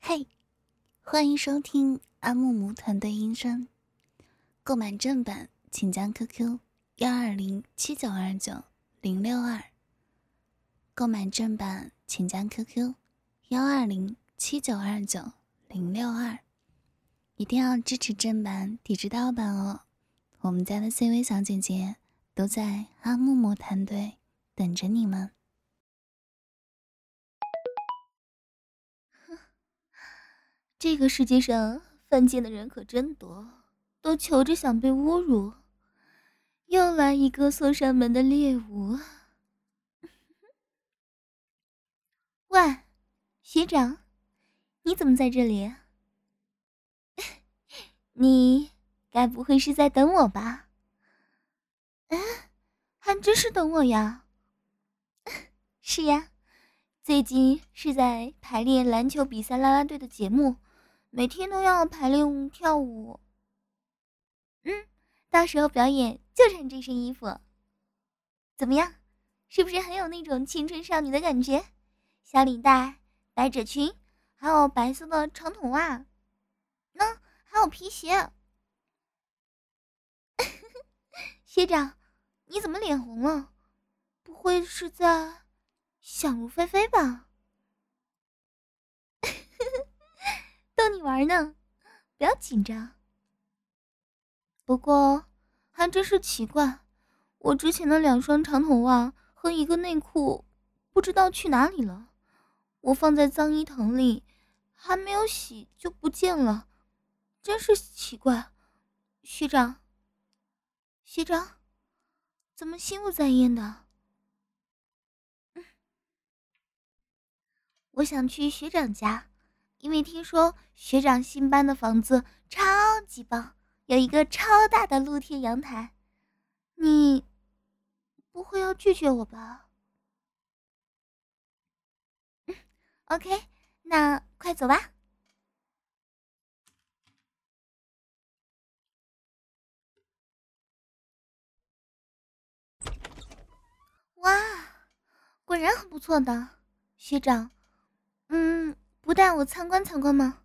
嘿，欢迎收听阿木木团队音声。购买正版，请加 QQ1207929-062。购买正版，请加 QQ1207929-062。一定要支持正版，抵制盗版哦！我们家的 CV 小姐姐都在阿木木团队等着你们。 这个世界上犯贱的人可真多，都求着想被侮辱。又来一个送上门的猎物。喂，学长，你怎么在这里？你该不会是在等我吧？还真是等我呀。是呀，最近是在排练篮球比赛啦啦队的节目，每天都要排练跳舞。到时候表演就穿这身衣服。怎么样？是不是很有那种青春少女的感觉？小领带、百褶裙，还有白色的长筒袜，还有皮鞋。学长，你怎么脸红了？不会是在想入非非吧？逗你玩呢，不要紧张。不过还真是奇怪，我之前的2双长筒袜和一个内裤不知道去哪里了，我放在脏衣桶里，还没有洗就不见了，真是奇怪。学长，怎么心不在焉的？我想去学长家，因为听说学长新搬的房子超级棒，有一个超大的露天阳台。你不会要拒绝我吧？OK， 那快走吧。哇，果然很不错的，学长。不带我参观参观吗？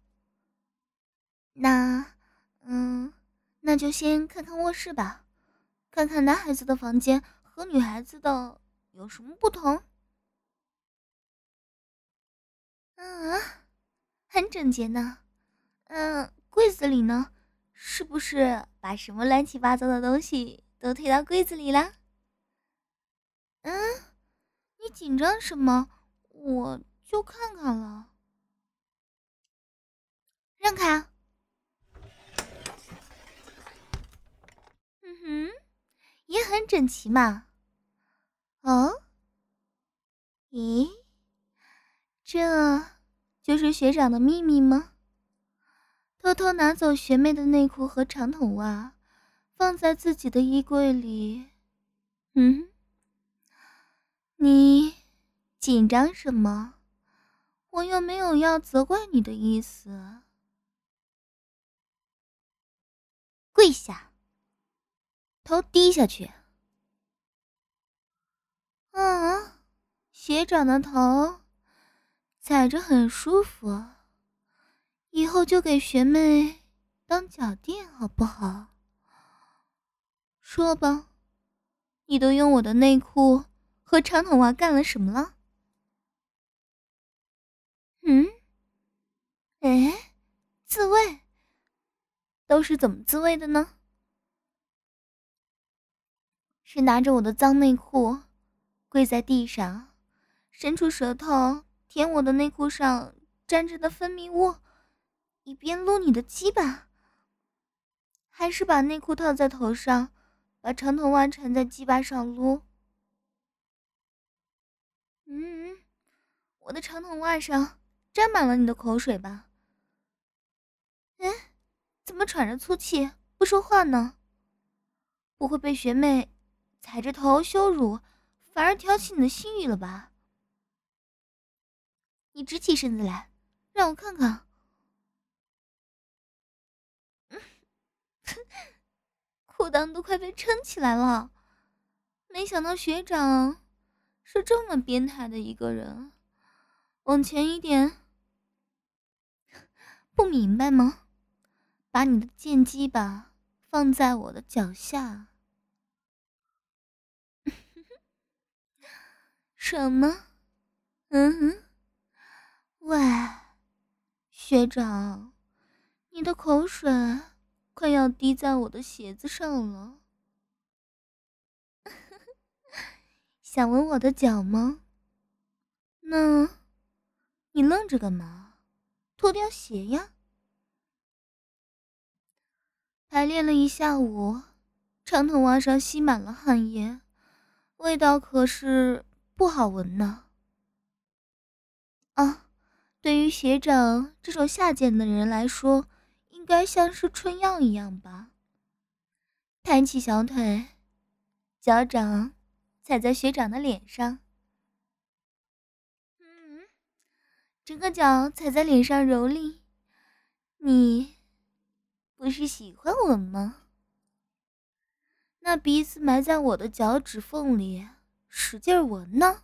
那，那就先看看卧室吧，看看男孩子的房间和女孩子的有什么不同。很整洁呢。柜子里呢，是不是把什么乱七八糟的东西都推到柜子里了？你紧张什么？我就看看了。让开。也很整齐嘛。哦，咦，这就是学长的秘密吗？偷偷拿走学妹的内裤和长筒袜，放在自己的衣柜里。你紧张什么？我又没有要责怪你的意思。跪下，头低下去。学长的头踩着很舒服，以后就给学妹当脚垫好不好？说吧，你都用我的内裤和长筒袜干了什么了？自慰？都是怎么自慰的呢？是拿着我的脏内裤，跪在地上，伸出舌头舔我的内裤上沾着的分泌物，一边撸你的鸡巴？还是把内裤套在头上，把长筒袜缠在鸡巴上撸？我的长筒袜上沾满了你的口水吧？怎么喘着粗气不说话呢？不会被学妹踩着头羞辱，反而挑起你的性欲了吧？你直起身子来，让我看看。裤裆都快被撑起来了，没想到学长是这么变态的一个人。往前一点。 不明白吗？把你的贱鸡巴放在我的脚下。什么？喂，学长，你的口水快要滴在我的鞋子上了。想闻我的脚吗？那你愣着干嘛？脱掉鞋呀！排练了一下午，长筒袜上吸满了汗液，味道可是不好闻呢。啊，对于学长这种下贱的人来说，应该像是春药一样吧。抬起小腿，脚掌踩在学长的脸上。整个脚踩在脸上蹂躏，你不是喜欢我吗？那鼻子埋在我的脚趾缝里，使劲闻呢。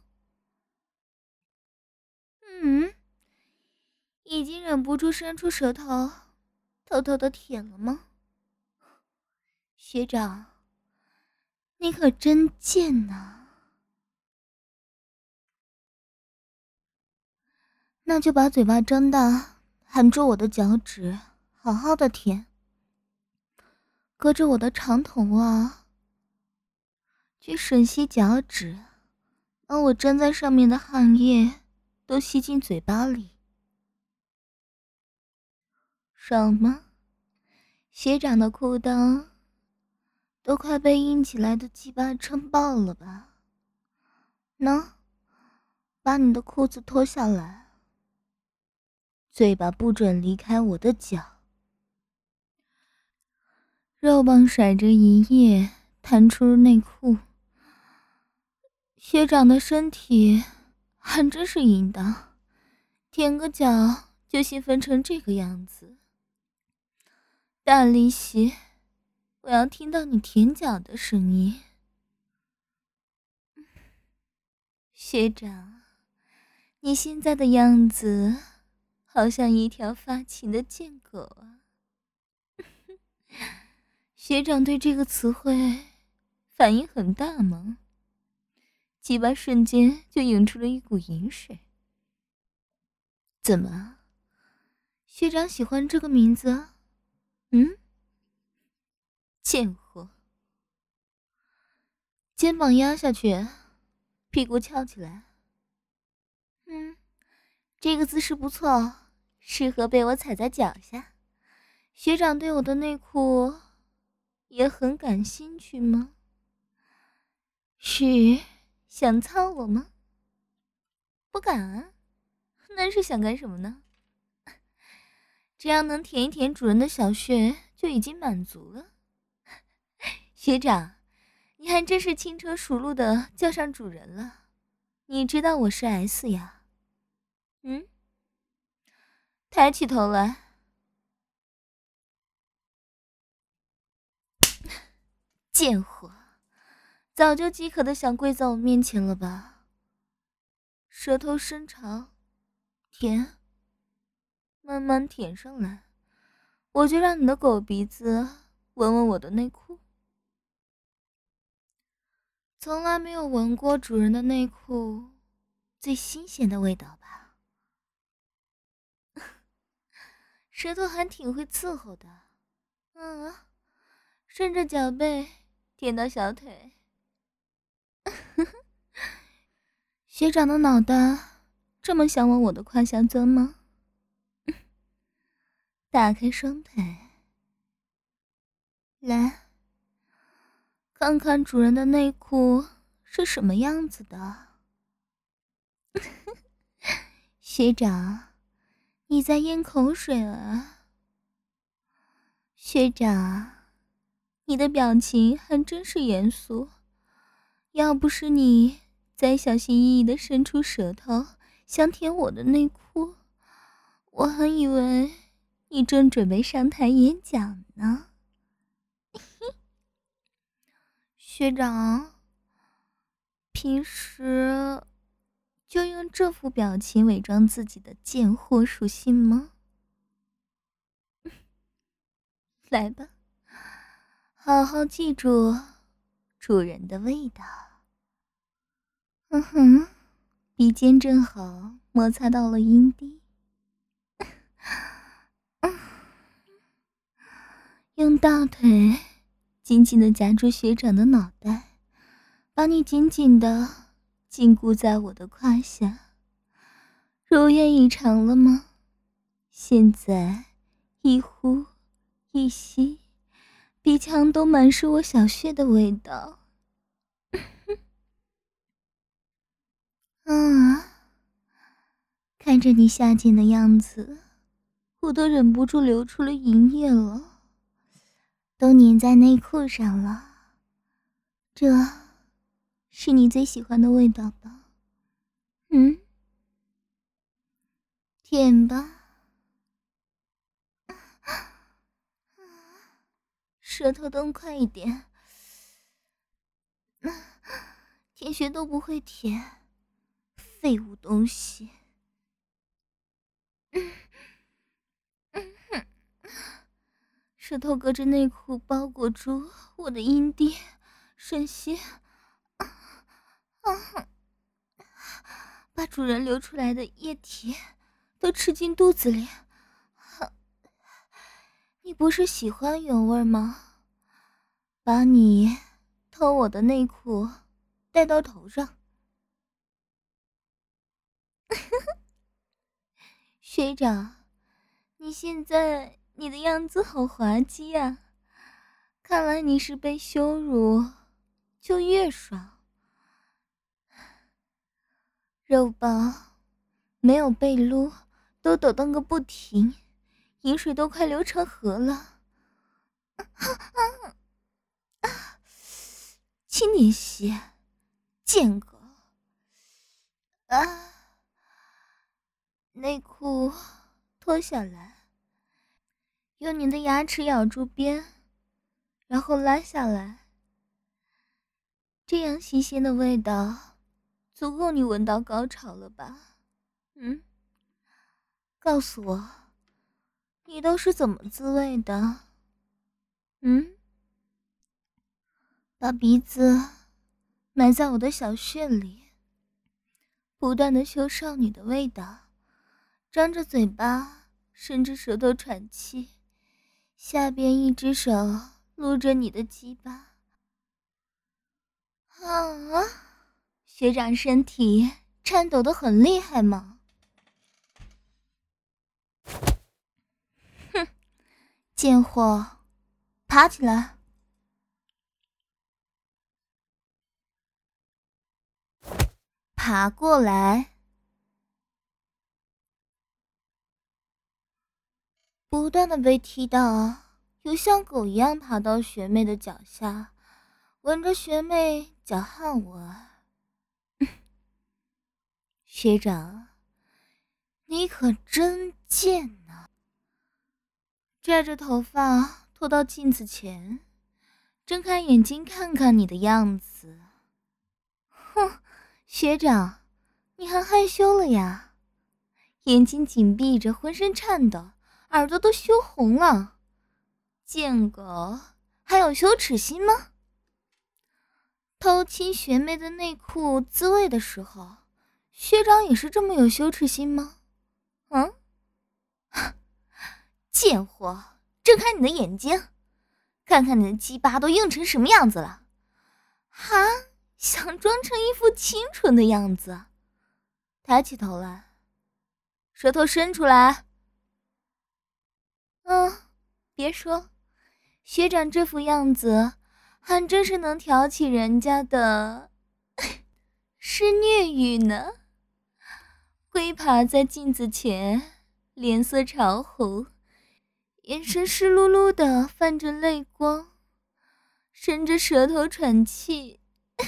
已经忍不住伸出舌头，偷偷的舔了吗？学长，你可真贱呐！那就把嘴巴张大，含住我的脚趾，好好的舔。隔着我的长筒袜，去吮吸脚趾，把我粘在上面的汗液都吸进嘴巴里。爽吗？学长的裤裆都快被硬起来的鸡巴撑爆了吧？喏，把你的裤子脱下来，嘴巴不准离开我的脚。肉棒甩着一夜，弹出内裤。学长的身体还真是淫荡，舔个脚就兴奋成这个样子。大利息，我要听到你舔脚的声音。学长，你现在的样子好像一条发情的贱狗啊。学长对这个词汇反应很大吗？鸡巴瞬间就涌出了一股淫水。怎么，学长喜欢这个名字？贱货。肩膀压下去，屁股翘起来。这个姿势不错，适合被我踩在脚下。学长对我的内裤也很感兴趣吗？是想操我吗？不敢啊，那是想干什么呢？只要能舔一舔主人的小穴就已经满足了。学长，你还真是轻车熟路的叫上主人了。你知道我是 S 呀？抬起头来。贱货，早就饥渴的想跪在我面前了吧？舌头伸长，舔，慢慢舔上来，我就让你的狗鼻子闻闻我的内裤。从来没有闻过主人的内裤最新鲜的味道吧？舌头还挺会伺候的。顺着脚背舔到小腿。学长的脑袋这么想往我的胯下钻吗？打开双腿，来看看主人的内裤是什么样子的。学长，你在咽口水啊？学长，你的表情还真是严肃。要不是你再小心翼翼地伸出舌头想舔我的内裤，我还以为你正准备上台演讲呢。学长，平时就用这副表情伪装自己的贱货属性吗？ 来吧，好好记住主人的味道。嗯哼，鼻尖正好摩擦到了阴蒂。用大腿紧紧地夹住学长的脑袋，把你紧紧地禁锢在我的胯下。如愿以偿了吗？现在一呼一吸，鼻腔都满是我小穴的味道。看着你下贱的样子，我都忍不住流出了淫液了，都粘在内裤上了。这是你最喜欢的味道吧？舔吧，舌头动快一点。舔穴都不会舔，废物东西。舌头隔着内裤包裹住我的阴蒂，吮吸，把主人流出来的液体都吃进肚子里。你不是喜欢原味吗？把你偷我的内裤戴到头上。学长，你现在你的样子好滑稽啊，看来你是被羞辱就越爽。肉棒没有被撸都抖动个不停，饮水都快流成河了。轻点些，贱狗！内裤脱下来，用你的牙齿咬住边，然后拉下来。这样新鲜的味道，足够你闻到高潮了吧？告诉我，你都是怎么自慰的？把鼻子埋在我的小穴里，不断地嗅少女的味道，张着嘴巴，伸着舌头喘气，下边一只手撸着你的鸡巴。学长身体颤抖得很厉害吗？哼，贱货，爬起来！爬过来！不断的被踢到，又像狗一样爬到学妹的脚下，闻着学妹脚汗味。学长，你可真贱呐！拽着头发拖到镜子前，睁开眼睛看看你的样子。哼，学长，你还害羞了呀？眼睛紧闭着，浑身颤抖，耳朵都羞红了。贱狗，还有羞耻心吗？偷亲学妹的内裤自慰的时候，学长也是这么有羞耻心吗？贱货，睁开你的眼睛，看看你的鸡巴都硬成什么样子了。想装成一副清纯的样子，抬起头来，舌头伸出来。别说，学长这副样子还真是能挑起人家的施虐欲呢。龟爬在镜子前，脸色潮红，眼神湿漉漉的泛着泪光，伸着舌头喘气，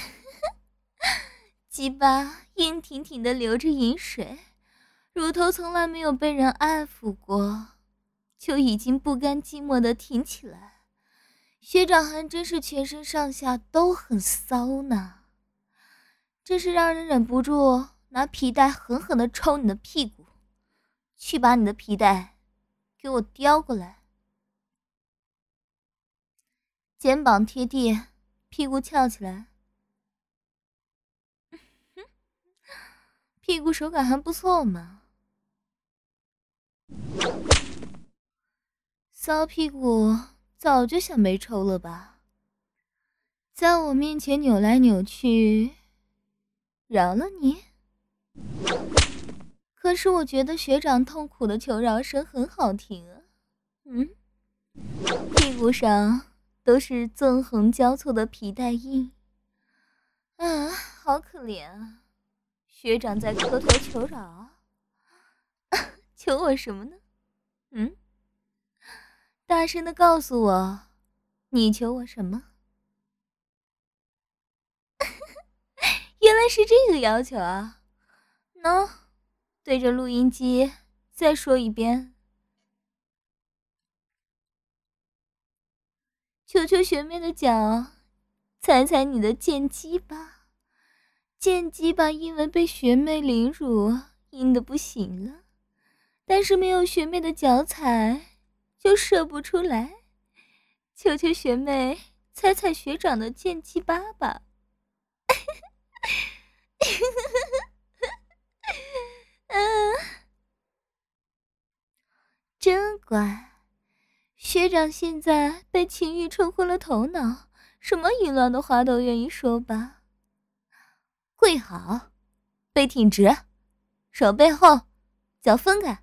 鸡巴硬挺挺的流着饮水，乳头从来没有被人爱抚过，就已经不甘寂寞的挺起来。学长还真是全身上下都很骚呢，真是让人忍不住拿皮带狠狠的抽你的屁股。去把你的皮带给我叼过来。 肩膀贴地，屁股翘起来。屁股手感还不错嘛。骚屁股早就想被抽了吧，在我面前扭来扭去，饶了你？可是我觉得学长痛苦的求饶声很好听啊。屁股上都是纵横交错的皮带印，啊，好可怜啊！学长在磕头求饶，求我什么呢？大声的告诉我，你求我什么？原来是这个要求啊！喏，对着录音机再说一遍。求求学妹的脚，踩踩你的贱鸡巴。贱鸡巴因为被学妹凌辱，硬的不行了，但是没有学妹的脚踩，就射不出来。求求学妹踩踩学长的贱鸡巴吧。真乖，学长现在被情欲冲昏了头脑，什么淫乱的话都愿意说吧。跪好，背挺直，手背后，脚分开。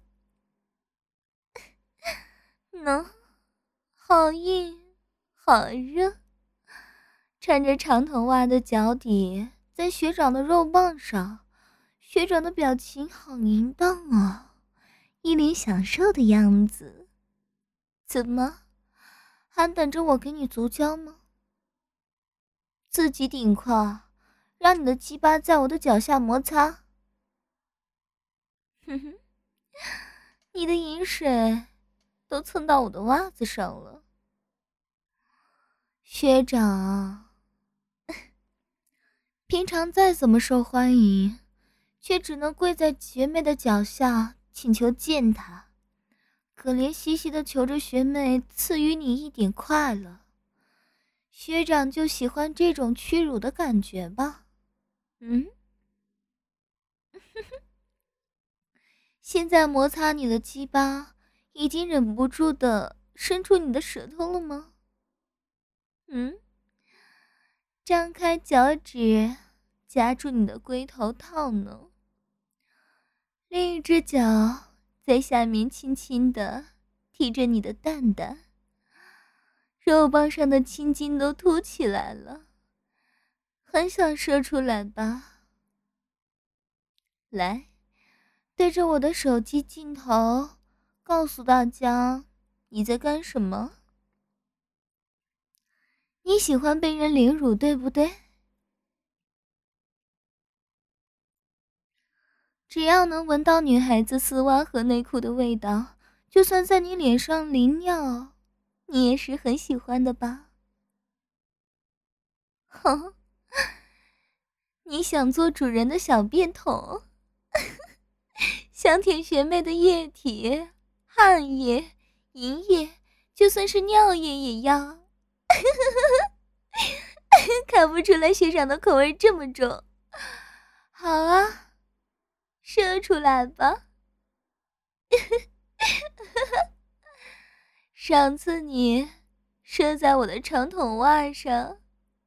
喏，好硬，好热。穿着长筒袜的脚底在学长的肉棒上，学长的表情好淫荡啊，一脸享受的样子。怎么，还等着我给你足交吗？自己顶胯，让你的鸡巴在我的脚下摩擦。哼哼，你的饮水都蹭到我的袜子上了。学长，平常再怎么受欢迎，却只能跪在学妹的脚下请求见她，可怜兮兮的求着学妹赐予你一点快乐。学长就喜欢这种屈辱的感觉吧。现在摩擦你的鸡巴，已经忍不住的伸出你的舌头了吗？张开脚趾夹住你的龟头套呢，另一只脚在下面轻轻的提着你的蛋蛋，肉棒上的青筋都凸起来了，很想射出来吧？来，对着我的手机镜头告诉大家你在干什么。你喜欢被人凌辱，对不对？只要能闻到女孩子丝袜和内裤的味道，就算在你脸上淋尿，你也是很喜欢的吧？哼，你想做主人的小便桶，想舔学妹的液体、汗液、银液，就算是尿液也要。看不出来学长的口味这么重。好啊，射出来吧。上次你射在我的长筒袜上，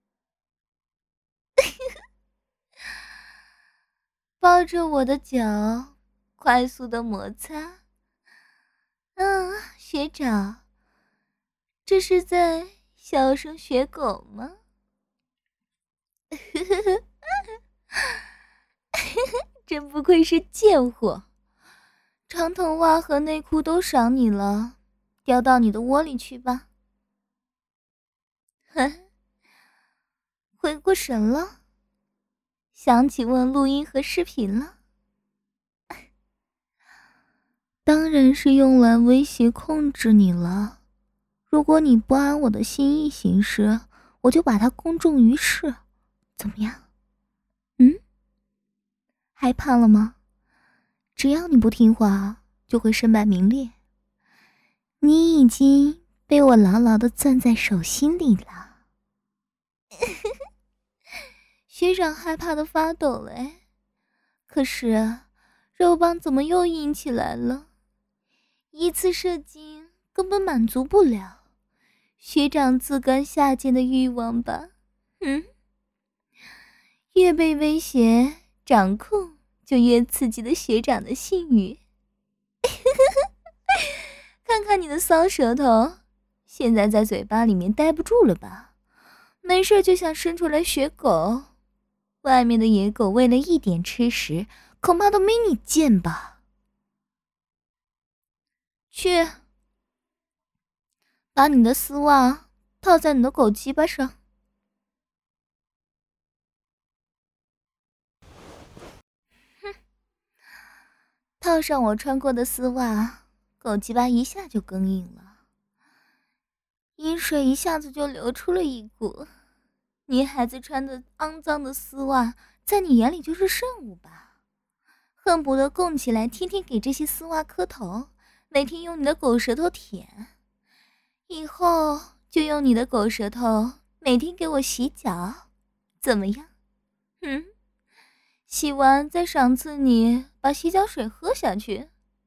抱着我的脚快速的摩擦。学长，这是在小声学狗吗？真不愧是贱货，长筒袜和内裤都赏你了，掉到你的窝里去吧。回过神了，想起问录音和视频了。当然是用来威胁控制你了，如果你不按我的心意行事，我就把它公众于世，怎么样？害怕了吗？只要你不听话，就会身败名裂。你已经被我牢牢地攥在手心里了。学长害怕的发抖了哎，可是肉棒怎么又硬起来了？一次射精根本满足不了学长自甘下贱的欲望吧？越被威胁掌控，就越刺激了学长的性欲。看看你的骚舌头，现在在嘴巴里面待不住了吧？没事就想伸出来学狗。外面的野狗为了一点吃食，恐怕都没你贱吧？去，把你的丝袜套在你的狗鸡巴上。套上我穿过的丝袜，狗鸡巴一下就更硬了，饮水一下子就流出了一股。女孩子穿的肮脏的丝袜，在你眼里就是圣物吧？恨不得供起来，天天给这些丝袜磕头，每天用你的狗舌头舔，以后就用你的狗舌头每天给我洗脚，怎么样？洗完再赏赐你把洗脚水喝下去。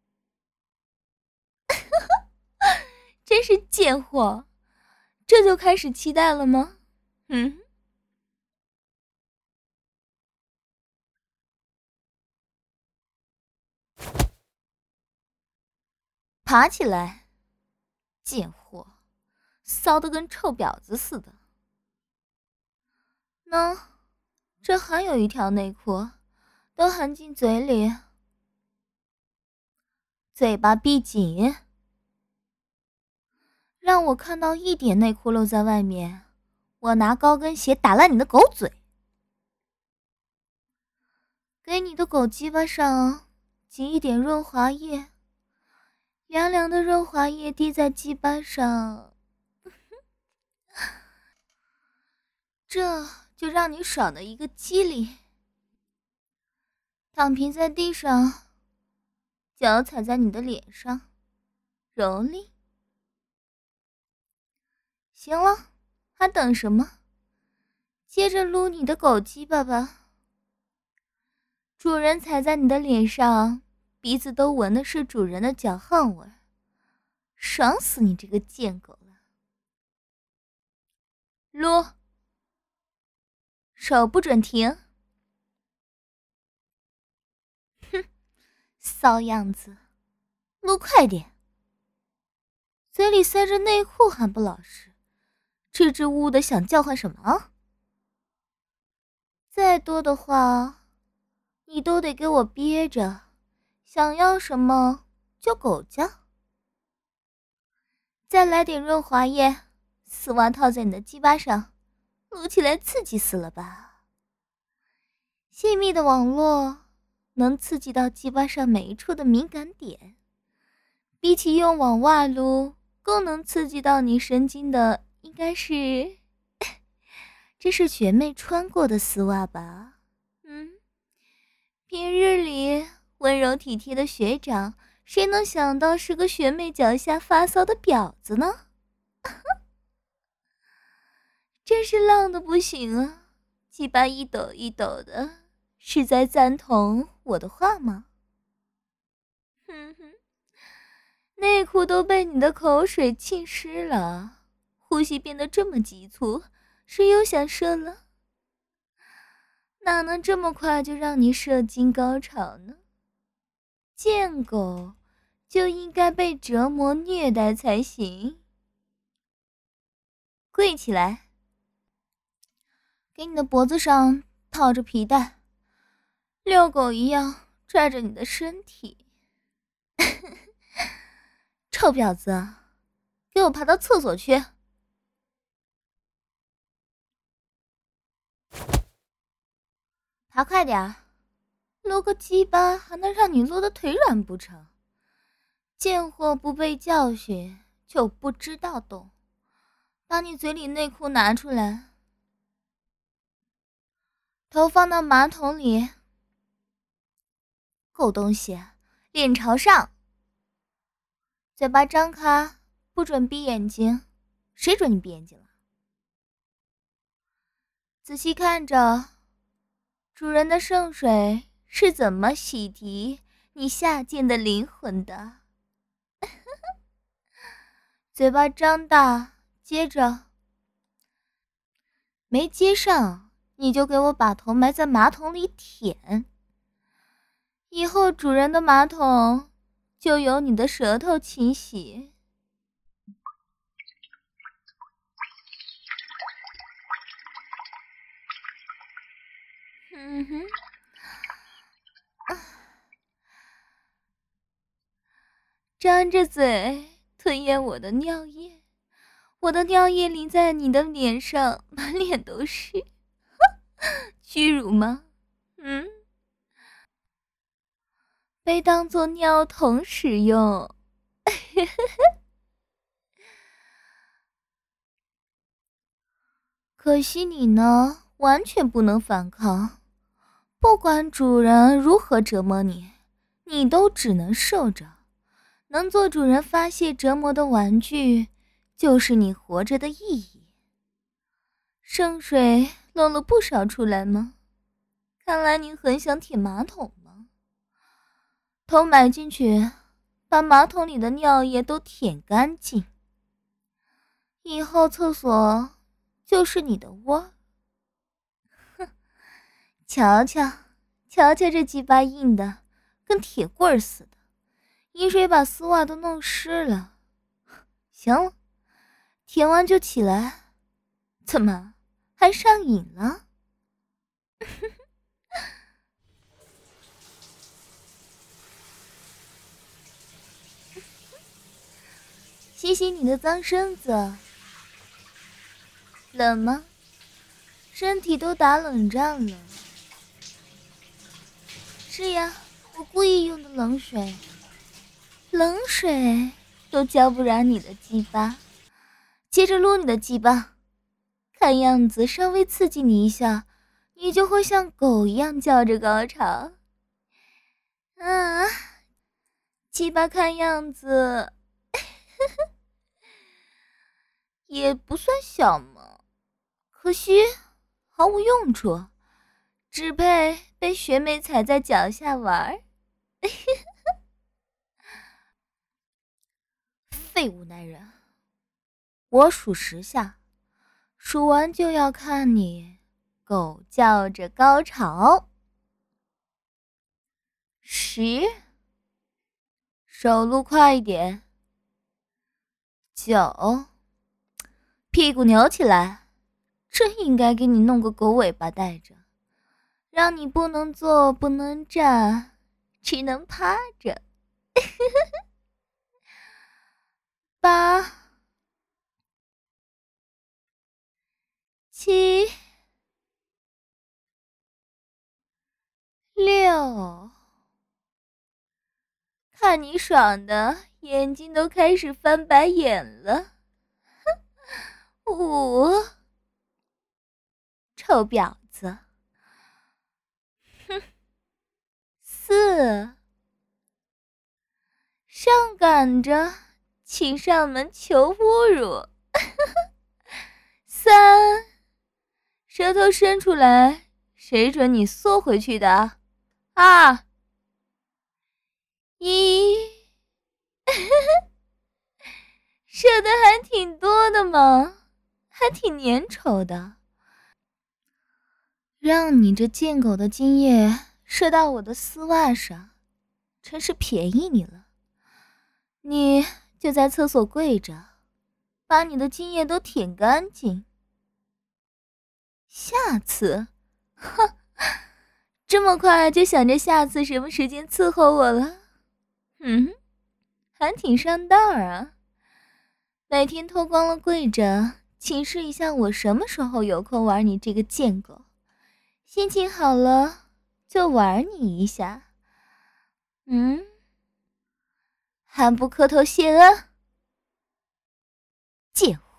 真是贱货，这就开始期待了吗？爬起来，贱货，骚得跟臭婊子似的。喏，这还有一条内裤，都含进嘴里，嘴巴闭紧，让我看到一点内裤露在外面，我拿高跟鞋打烂你的狗嘴。给你的狗鸡巴上挤一点润滑液，凉凉的润滑液滴在鸡巴上，这就让你爽的一个激灵。躺平在地上，脚踩在你的脸上，蹂躏。行了，还等什么？接着撸你的狗鸡巴吧。主人踩在你的脸上，鼻子都闻的是主人的脚汗味，爽死你这个贱狗了。撸，手不准停。骚样子，撸快点。嘴里塞着内裤还不老实，支支吾吾的想叫唤什么？再多的话你都得给我憋着，想要什么就狗叫。再来点润滑液，丝袜套在你的鸡巴上，撸起来刺激死了吧？细密的网络能刺激到鸡巴上每一处的敏感点，比起用网袜撸更能刺激到你神经的应该是这是学妹穿过的丝袜吧？平日里温柔体贴的学长，谁能想到是个学妹脚下发骚的婊子呢？真是浪得不行啊，鸡巴一抖一抖的，是在赞同我的话吗？内裤都被你的口水浸湿了，呼吸变得这么急促，是又想射了？哪能这么快就让你射精高潮呢？贱狗就应该被折磨虐待才行。跪起来，给你的脖子上套着皮带，遛狗一样拽着你的身体。臭婊子，给我爬到厕所去。爬快点，撸个鸡巴还能让你撸得腿软不成？贱货不被教训就不知道懂。把你嘴里内裤拿出来，头放到马桶里。狗东西，脸朝上，嘴巴张开， 不准闭眼睛，谁准你闭眼睛了？仔细看着，主人的圣水是怎么洗涤你下贱的灵魂的。嘴巴张大，接着没接上，你就给我把头埋在马桶里舔。以后主人的马桶就由你的舌头清洗。张着嘴吞咽我的尿液，我的尿液淋在你的脸上，满脸都是。屈辱吗？被当作尿桶使用。可惜你呢，完全不能反抗，不管主人如何折磨你，你都只能受着。能做主人发泄折磨的玩具，就是你活着的意义。圣水漏了不少出来吗？看来你很想舔马桶吗？头埋进去，把马桶里的尿液都舔干净。以后厕所就是你的窝。哼，瞧瞧这鸡巴硬的，跟铁棍似的。一水把丝袜都弄湿了。行了，舔完就起来。怎么还上瘾了？洗洗你的脏身子。冷吗？身体都打冷战了。是呀，我故意用的冷水。冷水都浇不燃你的鸡巴，接着撸你的鸡巴，看样子稍微刺激你一下，你就会像狗一样叫着高潮。鸡巴看样子也不算小嘛，可惜毫无用处，只配被学妹踩在脚下玩。废物男人，我数10下，数完就要看你狗叫着高潮。10，手路快一点。9，屁股扭起来，真应该给你弄个狗尾巴带着，让你不能坐不能站，只能趴着。8、7、6，看你爽的眼睛都开始翻白眼了。5，臭婊子。4，上赶着请上门求侮辱。3，舌头伸出来，谁准你缩回去的？2、1，射的还挺多的嘛，还挺粘稠的。让你这贱狗的精液射到我的丝袜上，真是便宜你了。你就在厕所跪着，把你的精液都舔干净。下次？哼，这么快就想着下次什么时间伺候我了？还挺上道啊。每天脱光了跪着，请示一下我什么时候有空玩你这个贱狗，心情好了就玩你一下。还不磕头谢恩？贱货。